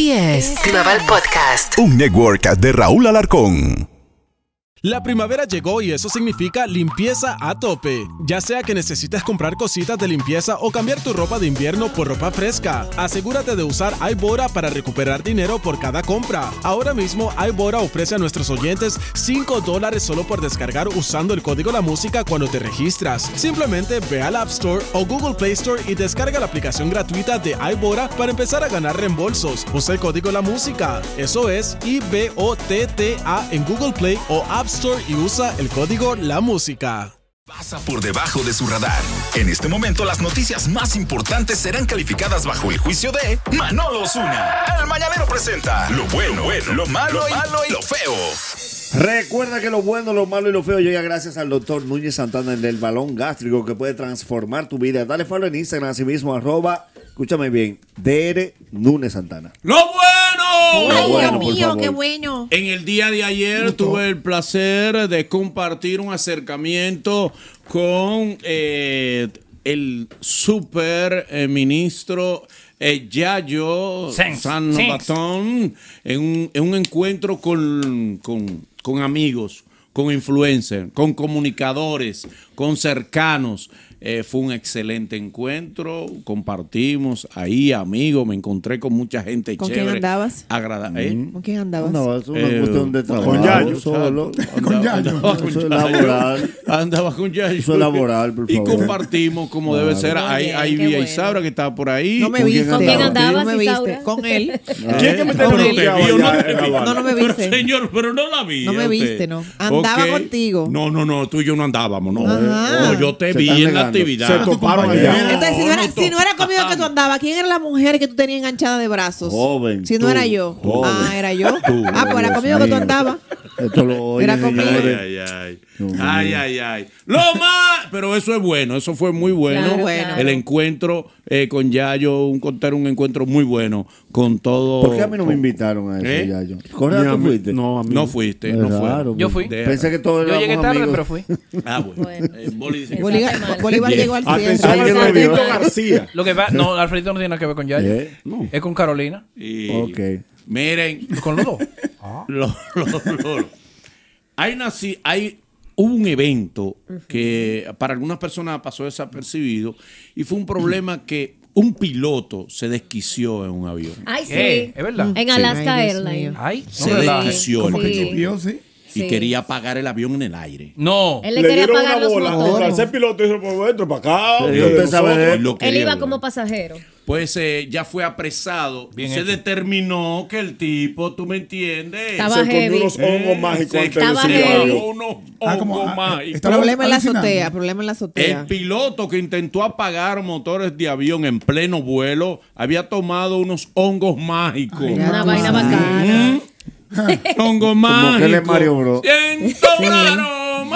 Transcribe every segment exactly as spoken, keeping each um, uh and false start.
Así es. Global Podcast. Un network de Raúl Alarcón. La primavera llegó y eso significa limpieza a tope. Ya sea que necesites comprar cositas de limpieza o cambiar tu ropa de invierno por ropa fresca, asegúrate de usar iBora para recuperar dinero por cada compra. Ahora mismo iBora ofrece a nuestros oyentes cinco dólares solo por descargar usando el código La Música cuando te registras. Simplemente ve al App Store o Google Play Store y descarga la aplicación gratuita de iBora para empezar a ganar reembolsos. Usa el código La Música. Eso es I B O T T A en Google Play o App Store y usa el código La Música. Pasa por debajo de su radar. En este momento las noticias más importantes serán calificadas bajo el juicio de Manolo Osuna. El Mañanero presenta lo bueno, bueno lo, malo, lo malo y lo feo. Recuerda que lo bueno, lo malo y lo feo llega gracias al doctor Núñez Santana del balón gástrico que puede transformar tu vida. Dale follow en Instagram, así mismo, arroba, escúchame bien, D R Núñez Santana. ¡Lo bueno! Lo Ay, bueno, Dios mío, por qué favor. bueno. En el día de ayer tuve el placer de compartir un acercamiento con eh, el super eh, ministro eh, Yayo Thanks, San thanks. Batón en un, en un encuentro con, con, con amigos, con influencers, con comunicadores, con cercanos. Eh, fue un excelente encuentro, compartimos ahí, amigos, me encontré con mucha gente ¿Con chévere. quién andabas? Agrada ¿eh? ¿Con quién andabas? No, es una Eh, cuestión de trabajo. con Yayo, solo. Con Yayo. Andaba con Eso es Yayo. laboral. Andaba con Yayo. Eso es laboral, por Y favor. compartimos como Claro. debe ser. Muy Ahí, bien, ahí qué vi a bueno. Isaura que estaba por ahí. No me ¿Con quién viste. ¿Con quién No andabas? me Isaura? viste. Con él. ¿Quién que me Pero Con te él. vi, o no te vi. No, no me Pero, viste. señor, pero no la vi. No me a usted. viste, no. Andaba Ok. contigo. No, no, no, tú y yo no andábamos, no. Ajá. No, yo te Se vi están en la negando. actividad. Se toparon allá. Entonces, si no, era, no, si no era conmigo que tú andabas, ¿quién era la mujer que tú tenías enganchada de brazos? Joven, Si no tú, era yo. joven. Ah, era yo. Tú, Ah, pues era Dios conmigo que tú mío. andabas. Esto lo oye, Era conmigo. señores. Ay, ay, ay. Dios mío. Ay, ay, ay. Lo más. Pero eso es bueno, eso fue muy bueno. Claro, bueno. El encuentro eh, con Yayo, un, contar un encuentro muy bueno con todo. ¿Por qué a mí no me con- invitaron a eso, ¿Eh? Yayo? ¿Correcto, Ni a tú mí- fuiste? No, a mí no fuiste. Es No fue. raro. Yo fui. Deja. Pensé que todos Yo éramos llegué tarde, amigos. pero fui. Ah, bueno. Bueno. Eh, Boli dice que Bolívar, Exacto, mal. Bolívar Bien. llegó al Atención, cierre. alguien lo vio. García. Lo que va, no, Alfredito no tiene nada que ver con Yayo. ¿Eh? No. Es con Carolina. Y- Ok. Miren, Con los dos. lo- lo- lo- hay una si- hay hubo un evento que para algunas personas pasó desapercibido y fue un problema que un piloto se desquició en un avión. Ay, sí. ¿Qué? ¿Es verdad? En Alaska Ay, Dios Airlines. mío. Ay, no Se relajes. desquició Como el que piloto chipió, sí. y Sí. quería apagar el avión en el aire. No. Él le, quería pagar los motores. Ese piloto dice por dentro, para acá. Sí, de usted sabe de nosotros. él. Lo Él quería iba ver. como pasajero. Pues eh, ya fue apresado. Bien se hecho. determinó que el tipo, tú me entiendes, Estaba Se comió heavy. unos hongos mágicos se antes de estaba subir al heavy. avión. unos Ah, como, hongos ah, mágicos. estaba Problema en la alucinando. azotea, problema en la azotea. El piloto que intentó apagar motores de avión en pleno vuelo había tomado unos hongos mágicos. Ay, Una tú vaina sabes. bacana. Hongos mágicos. que le Mario Bros. Siento un aroma.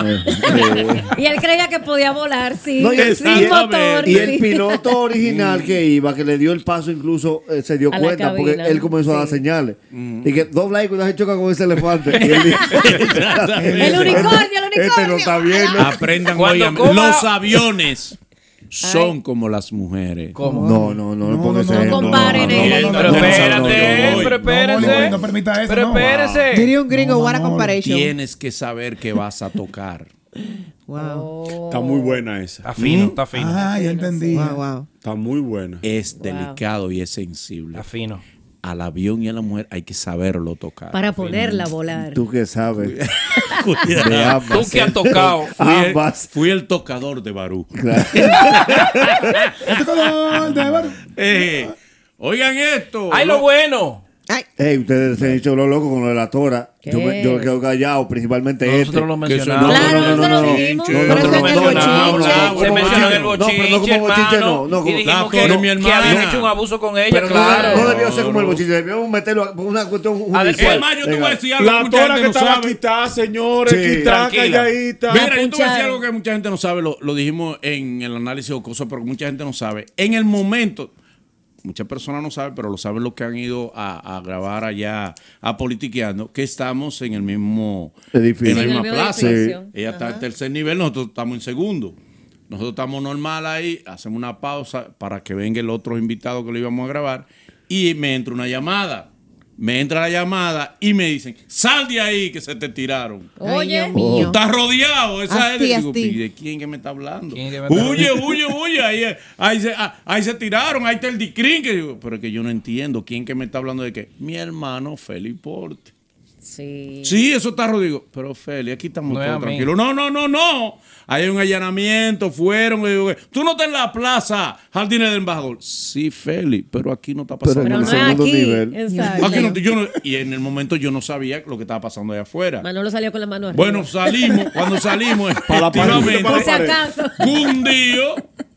Y él creía que podía volar sin, No, y el- sin y el- motor. Y el sí. piloto original que iba, que le dio el paso, incluso eh, se dio A la cuenta porque cabina. él comenzó a dar Sí. señales. Y que dobla ahí cuando se choca con ese elefante. Y él dijo, El unicornio, el unicornio. Este no está bien. ¿no? Aprendan, Cuando oigan, coma- los aviones son como las mujeres. ¿Cómo? No, no, no, no, No, ponga no, ese- no comparen no, no, eso. no, no, Pero no, no, espérate, no, no, no, pero espérese. No, no, no permita eso, Pero no. espérese. Diría un gringo, No, what a no, comparison. Tienes que saber que vas a tocar. Wow. Está muy buena esa. Está fino, está fino. Ah, ya entendí. Wow, wow. Está muy buena. Es delicado y es sensible. Está fino. Al avión y a la mujer hay que saberlo tocar. Para ponerla a volar. Tú que sabes. De Cuidado. ambas. Tú que has tocado. Fui el, Ambas. fui el tocador de Barú. Claro. Este color de Barú. Eh, oigan esto. ¡Ay, lo bueno! Ay, Ey, ustedes se han hecho lo loco con lo de la tora. ¿Qué? Yo me, yo me quedo callado, principalmente este. Nosotros lo Que eso mencionamos. no, Claro, no, no, nosotros no, lo no. dijimos. No, no, Pero no, ese no, es el no, bochinche. no, no, Se como mencionó bochinche. el No, pero no bochinche, como bochinche, hermano. no, no, Y como- dijimos La que, Tora es mi que hermana. habían hecho un abuso con ella, Pero claro. no, no debió ser No, como el no. bochinche, debió meterlo por una cuestión A ver, judicial. Es más, yo te voy a Venga. decir algo que La mucha tora gente que no estaba sabe. quitada, señores. Sí. Quitada, Tranquila. calladita. Mira, yo te voy a decir Punchar. algo que mucha gente no sabe, lo, lo dijimos en el análisis jocoso, pero que mucha gente no sabe. En el momento, muchas personas no saben, pero lo saben los que han ido a, a grabar allá, a Politiqueando, que estamos en el mismo Edificio. en la Sí, en el misma mismo plaza. edificio. Ella está Ajá. en tercer nivel, nosotros estamos en segundo. Nosotros estamos normal ahí, hacemos una pausa para que venga el otro invitado que lo íbamos a grabar y me entra una llamada. me entra la llamada y me dicen, sal de ahí que se te tiraron. Oye, Dios mío. Tú estás rodeado. Esa Asti, es. Digo, asti. ¿y de quién que me está hablando? ¿Quién que me está Huye, huye, huye. Ahí, ahí, se, ah, ahí se tiraron. Ahí está el Dicrin. Que digo, pero es que yo no entiendo. ¿Quién que me está hablando de qué? Mi hermano Félix Porte. Sí. Sí, eso está rodeado. Pero Félix, aquí estamos No es todos a mí. tranquilos. No, no, no, no. Hay un allanamiento, fueron. Digo, tú no estás en la plaza Jardines del Embajador. Sí, Félix, pero aquí no está pasando Pero Pero en no el es segundo aquí. nivel. Exacto. Aquí no- yo no- y en el momento yo no sabía lo que estaba pasando allá afuera. Manolo salió con la mano arriba. Bueno, salimos, cuando salimos, Para la pared, efectivamente, por si acaso. cundido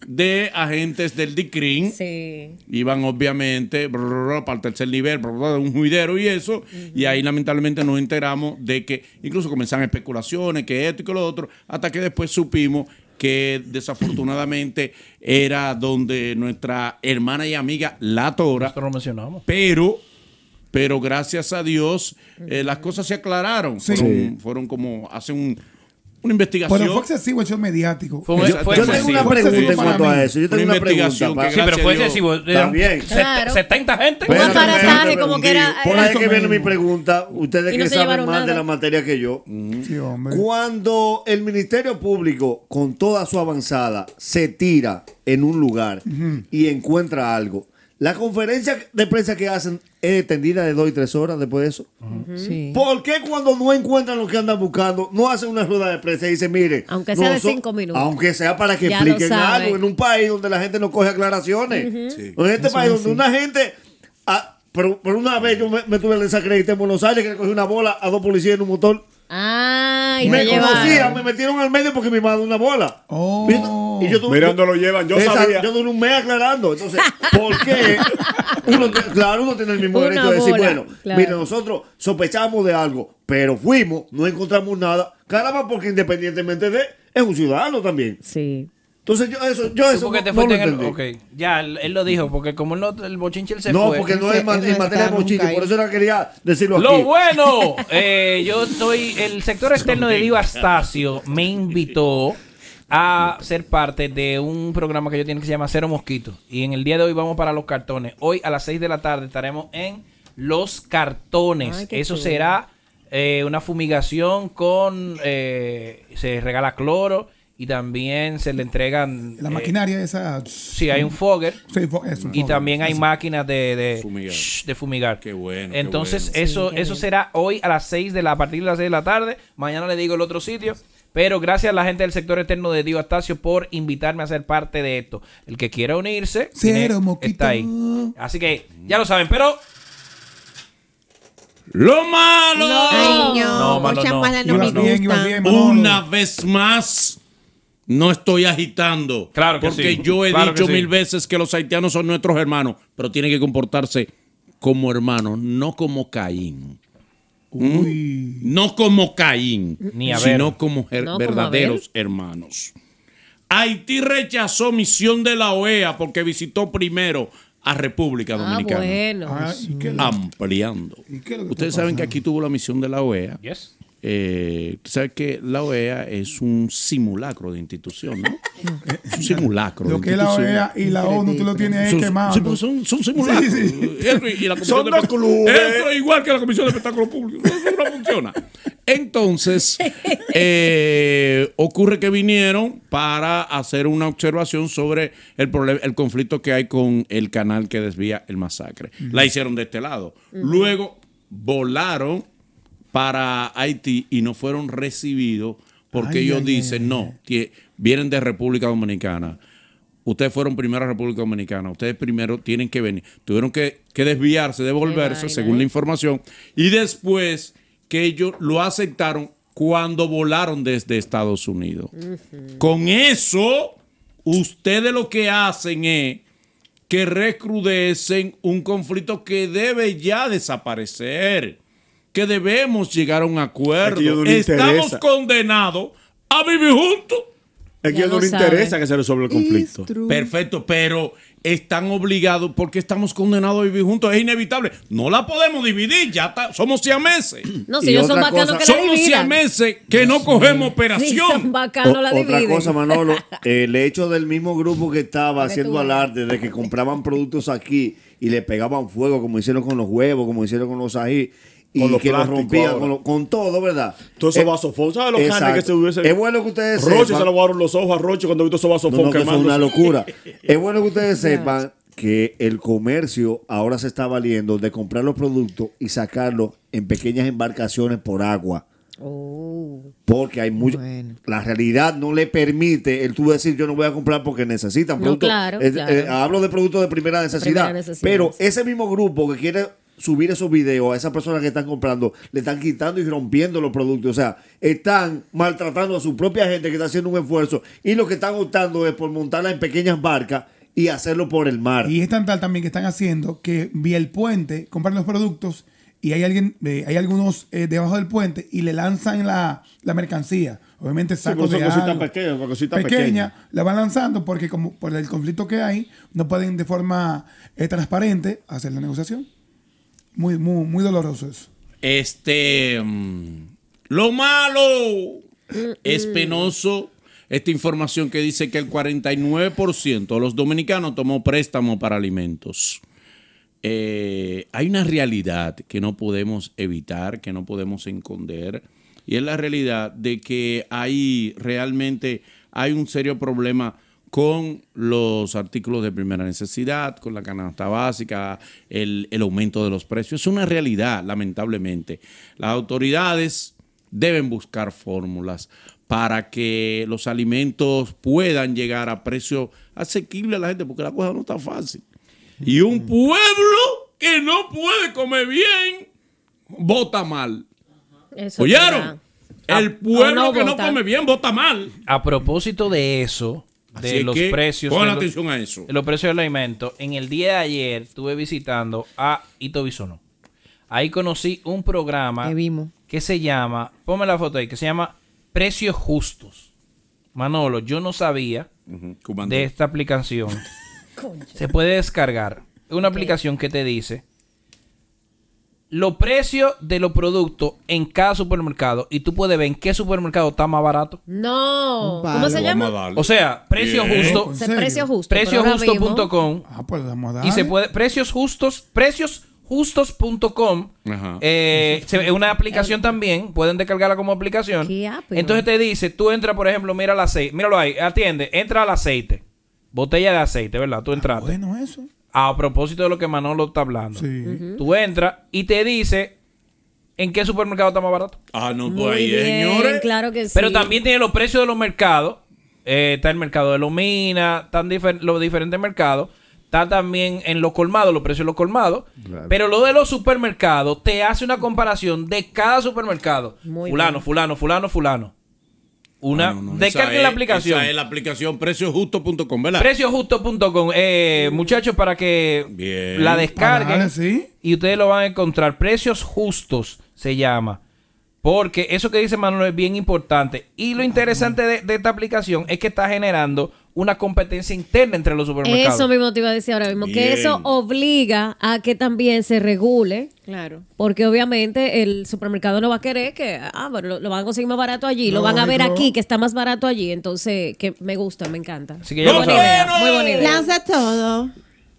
de agentes del DICRIN. Sí. Iban obviamente brr, brr, para el tercer nivel, brr, brr, un juidero y eso, y ahí lamentablemente nos enteramos de que incluso comenzaron especulaciones, que esto y que lo otro, hasta que después supimos que desafortunadamente era donde nuestra hermana y amiga La Tora, Esto lo mencionamos. pero, pero gracias a Dios eh, las cosas se aclararon. Sí. Fueron, fueron como hace un, una investigación. Pero fue excesivo el show mediático. Fue, un- Yo- fue Yo tengo excesivo. una Fue pregunta en excesivo cuanto para a mí. eso. Yo tengo Una una pregunta. investigación para- que Sí, pero fue Gracias a excesivo. Está Eran bien. set- Claro. setenta gente. Un Espérate, aparataje espérate, como que era. Por era- ahí que viene mismo. mi pregunta. Ustedes Y no que se saben llevaron más nada. de la materia que yo. Sí, hombre. Cuando el Ministerio Público, con toda su avanzada, se tira en un lugar y encuentra algo, la conferencia de prensa que hacen es extendida de dos y tres horas después de eso. Sí. ¿Por qué cuando no encuentran lo que andan buscando, no hacen una rueda de prensa y dicen, mire, Aunque sea de noso- cinco minutos. Aunque sea para que Ya lo expliquen saben. algo en un país donde la gente no coge aclaraciones. Sí. En este Eso país es donde una gente... ah, pero, pero una vez yo me, me tuve el desacredité en Buenos Aires que le cogí una bola a dos policías en un motor. Ah, y me te llevaron. conocían, me metieron al medio porque me mandó una bola. Oh. Y yo tuve, Mira dónde lo llevan, yo Esa- sabía. Yo duré un mes aclarando. Entonces, ¿por qué? Uno, te- claro, uno tiene el mismo Una derecho de decir, bola, bueno, claro. mire, nosotros sospechamos de algo, pero fuimos, no encontramos nada. Caramba, porque independientemente de, es un ciudadano también. Sí. Entonces, yo eso, yo Tú eso porque no, te no fuiste lo en el- entendí. ok, ya, él, él lo dijo, porque como él no, el bochinche él se No, fue. porque no Ese- es ma- él no en materia de está bochinche, nunca por ahí. eso era que quería decirlo Lo aquí. bueno, eh, yo soy el sector externo de Dio Astacio me invitó a ser parte de un programa que yo tengo que se llama Cero Mosquitos. Y en el día de hoy vamos para Los Cartones. Hoy a las seis de la tarde estaremos en Los Cartones. Ay, qué Eso chulo. será eh, una fumigación con... eh, se regala cloro y también se le entregan... La eh, maquinaria esa. sí, hay un fogger. Sí, fo- eso, Y fo- también hay eso. máquinas de, de Fumigar. shh, de fumigar. Qué bueno, qué Entonces, bueno. eso, Sí, qué eso bien. será hoy a las seis de la, a partir de las seis de la tarde. Mañana le digo el otro sitio. Pero gracias a la gente del sector externo de Dio Astacio por invitarme a ser parte de esto. El que quiera unirse, Cero tiene- moquito. está ahí. Así que ya lo saben, pero Lo malo. Ay, no. No, malo Muchas no. malas no Ibas me bien, ibas gustan. bien, Manolo. Una vez más, no estoy agitando. Claro que porque sí. yo he Claro dicho que sí. mil veces que los haitianos son nuestros hermanos, pero tienen que comportarse como hermanos, no como Caín. Uy. No como Caín, Ni Abel. sino como her- No como verdaderos hermanos. Haití rechazó misión de la O E A porque visitó primero a República Ah, Dominicana. bueno. Ah, ¿y qué- Ampliando. ¿Y qué es lo que Ustedes está saben que pasando? aquí tuvo la misión de la O E A. yes. Eh, Usted sabe que la O E A es un simulacro de institución, ¿no? Es un simulacro. Lo de que es la institución. O E A y la ONU, tú lo tienes ahí Son- quemado. sí, porque son, son simulacros. Sí, sí. Eso y- y la comisión Son de dos espect- clubes. Eso es igual que la Comisión de Espectáculos Públicos. Eso no funciona. Entonces, eh, ocurre que vinieron para hacer una observación sobre el problema, el conflicto que hay con el canal que desvía el masacre. La hicieron de este lado. Luego volaron para Haití y no fueron recibidos porque Ay, ellos ay, dicen, ay, no, tie- vienen de República Dominicana. Ustedes fueron primero a República Dominicana. Ustedes primero tienen que venir. Tuvieron que, que desviarse, devolverse, vaina, según ¿eh? la información. Y después que ellos lo aceptaron cuando volaron desde Estados Unidos. Con eso, ustedes lo que hacen es que recrudecen un conflicto que debe ya desaparecer. Que debemos llegar a un acuerdo. Es que a ellos no les Estamos interesa. condenados a vivir juntos. Es que Ya no lo le sabe. interesa que se resuelva el conflicto. Perfecto, pero están obligados porque estamos condenados a vivir juntos. Es inevitable. No la podemos dividir. Ya está, somos siameses. No, si ellos son bacanos que la Somos dividan. siameses que no cogemos operación. Sí, son bacanos la O- otra dividen. cosa, Manolo, el hecho del mismo grupo que estaba Para que tú haciendo veas. alarde de que compraban productos aquí y le pegaban fuego, como hicieron con los huevos, como hicieron con los ají, y Con los que los plásticos rompían ahora. con, lo- con todo, ¿verdad? Todos esos Eh, vasofón. ¿Sabes los exacto. canes que se hubiesen? Es bueno que ustedes Roche sepan- se le guardaron los ojos a Roche cuando vio esos No, vasofón no, que eso es quemando. una locura. Es bueno que ustedes sepan que el comercio ahora se está valiendo de comprar los productos y sacarlos en pequeñas embarcaciones por agua. Oh. Porque hay mucho. Bueno. La realidad no le permite el tú decir yo no voy a comprar porque necesitan No, productos. claro, Eh, claro. eh, hablo de productos de primera necesidad. Primera necesidad, Pero sí. ese mismo grupo que quiere subir esos videos a esas personas que están comprando, le están quitando y rompiendo los productos. O sea, están maltratando a su propia gente que está haciendo un esfuerzo y lo que están optando es por montarla en pequeñas barcas y hacerlo por el mar. Y es tan tal también que están haciendo que vía el puente compran los productos y hay alguien, eh, hay algunos eh, debajo del puente y le lanzan la, la mercancía. Obviamente Sí, sacos pero son de cositas algo, pequeñas, cositas pequeña, pequeñas. la van lanzando porque como por el conflicto que hay, no pueden de forma eh, transparente hacer la negociación. Muy, muy, muy doloroso eso. Este, mm, lo malo es penoso esta información que dice que el cuarenta y nueve por ciento de los dominicanos tomó préstamo para alimentos. Eh, hay una realidad que no podemos evitar, que no podemos esconder, y es la realidad de que hay realmente hay un serio problema con los artículos de primera necesidad, con la canasta básica, el, el aumento de los precios. Es una realidad, lamentablemente. Las autoridades deben buscar fórmulas para que los alimentos puedan llegar a precios asequibles a la gente, porque la cosa no está fácil. Y un pueblo que no puede comer bien, vota mal. Eso ¿Oyeron? es verdad. El pueblo no que no vota. come bien, vota mal. A propósito de eso, Así de es los que precios. pongan de los- atención a eso. de los precios del alimento. En el día de ayer estuve visitando a Ito Bisono. Ahí conocí un programa Que vimos. que se llama, ponme la foto ahí, que se llama Precios Justos. Manolo, yo no sabía de esta aplicación. Se puede descargar. Es una aplicación que te dice los precios de los productos en cada supermercado y tú puedes ver en qué supermercado está más barato. No. Vale. ¿Cómo se Vamos a llama? darle. O sea, precio Bien. justo, ¿En Se- serio? Precio justo. precio pero ahora justo mismo- punto com. Ah, pues vamos a Y se darle. puede, precios justos, precios justos punto com. Ajá. Eh, se- es una aplicación también, pueden descargarla como aplicación. Qué ápero. Entonces te dice, tú entras, por ejemplo, mira el aceite, míralo ahí, atiende, entra al aceite, botella de aceite, ¿verdad? Tú entraste. Bueno, eso. A propósito de lo que Manolo está hablando. Sí. Tú entras y te dice en qué supermercado está más barato. Ah, no, Muy pues ahí, bien, señores. claro que sí. Pero también tiene los precios de los mercados. Eh, está el mercado de Lomina, están difer- los diferentes mercados. Está también en los colmados, los precios de los colmados. Pero lo de los supermercados te hace una comparación de cada supermercado. Muy fulano, bien. fulano, fulano, fulano. Una, Ah, no, no, descarguen esa la es- aplicación. Esa es la aplicación precios justos punto com, ¿verdad? precio justo punto com. Eh, muchachos, para que Bien. la descarguen. Ah, sí. Y ustedes lo van a encontrar. Precios justos se llama. Porque eso que dice Manuel es bien importante. Y lo interesante de, de esta aplicación es que está generando una competencia interna entre los supermercados. Eso mismo te iba a decir ahora mismo, que Bien. eso obliga a que también se regule, Claro. porque obviamente el supermercado no va a querer que, ah, bueno, lo, lo van a conseguir más barato allí, lo van a ver Lógico. aquí que está más barato allí, entonces que me gusta, me encanta. Así que ya muy lo buena saben. idea, muy buena idea. Lanza todo.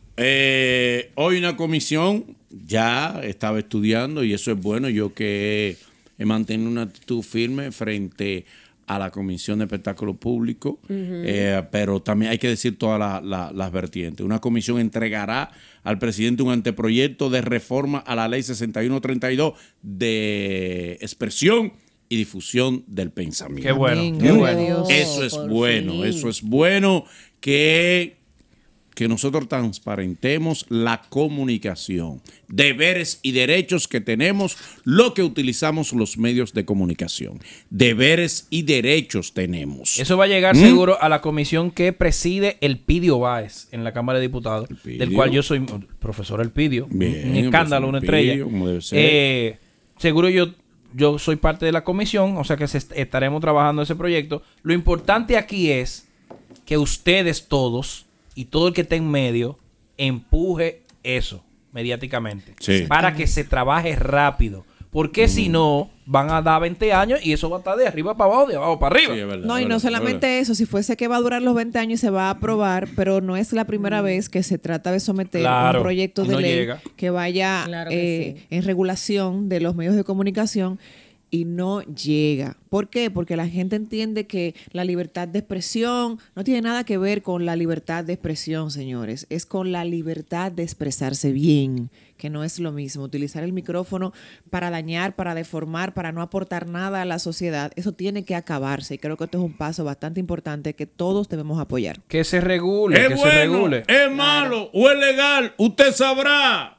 Eh, hoy una comisión ya estaba estudiando y eso es bueno. Yo que he mantenido una actitud firme frente a la Comisión de Espectáculo Público, eh, pero también hay que decir todas la- la- las vertientes. Una comisión entregará al presidente un anteproyecto de reforma a la ley sesenta y uno treinta y dos de expresión y difusión del pensamiento. Qué bueno, Amén. qué bueno. Dios. Eso es por bueno, fin. eso es bueno que, que nosotros transparentemos la comunicación, deberes y derechos que tenemos, lo que utilizamos los medios de comunicación. Deberes y derechos tenemos. Eso va a llegar ¿Mm? seguro a la comisión que preside Elpidio Báez en la Cámara de Diputados, Elpidio. del cual yo soy profesor Elpidio. Bien, un escándalo, profesor una Elpidio, estrella. como debe ser. Eh, seguro yo yo soy parte de la comisión, o sea que se est- estaremos trabajando ese proyecto. Lo importante aquí es que ustedes todos y todo el que esté en medio empuje eso mediáticamente Sí. para que se trabaje rápido. Porque mm. si no, van a dar veinte años y eso va a estar de arriba para abajo, de abajo para arriba. Sí, es verdad, No, y es no verdad, solamente eso, si fuese que va a durar los veinte años y se va a aprobar, pero no es la primera vez que se trata de someter Claro, un proyecto de no ley llega. que vaya Claro que eh, sí. en regulación de los medios de comunicación y no llega. ¿Por qué? Porque la gente entiende que la libertad de expresión no tiene nada que ver con la libertad de expresión, señores. Es con la libertad de expresarse bien, que no es lo mismo. Utilizar el micrófono para dañar, para deformar, para no aportar nada a la sociedad, eso tiene que acabarse. Y creo que esto es un paso bastante importante que todos debemos apoyar. Que se regule, Es que se bueno, regule. es malo o es legal, usted sabrá.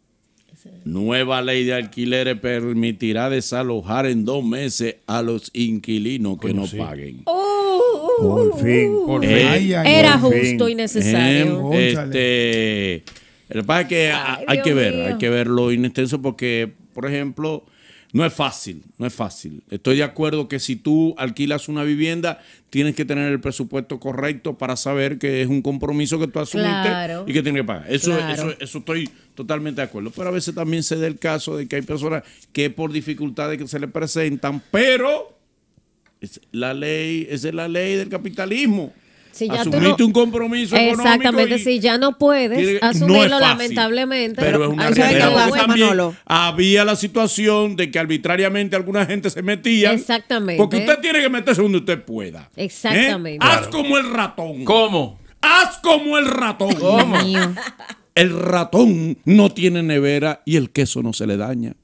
Nueva ley de alquileres permitirá desalojar en dos meses a los inquilinos que no paguen. Por fin. Por Eh, fin. Ay, ay, Era por justo fin. y necesario. Eh, Cónchale. este, lo que pasa es que a- Ay, hay Dios que ver, mío. hay que verlo inextenso porque, por ejemplo, no es fácil, no es fácil. Estoy de acuerdo que si tú alquilas una vivienda, tienes que tener el presupuesto correcto para saber que es un compromiso que tú asumiste Claro. y que tienes que pagar. Eso, Claro. eso, eso estoy totalmente de acuerdo. Pero a veces también se da el caso de que hay personas que por dificultades que se les presentan, pero es la ley, esa es la ley del capitalismo. Si ya tú Asumiste no- un compromiso económico Exactamente, y- si ya no puedes Tiene- asumirlo, no es fácil, lamentablemente. pero es una ahí se ve realidad. que Porque pasa, también Manolo. había la situación de que arbitrariamente alguna gente se metía. Exactamente. Porque usted tiene que meterse donde usted pueda. Exactamente. ¿Eh? Haz como el ratón. ¿Cómo? Haz como el ratón. ¿Cómo? El ratón no tiene nevera y el queso no se le daña.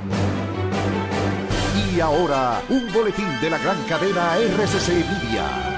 Y ahora, un boletín de la gran cadena R C C Media.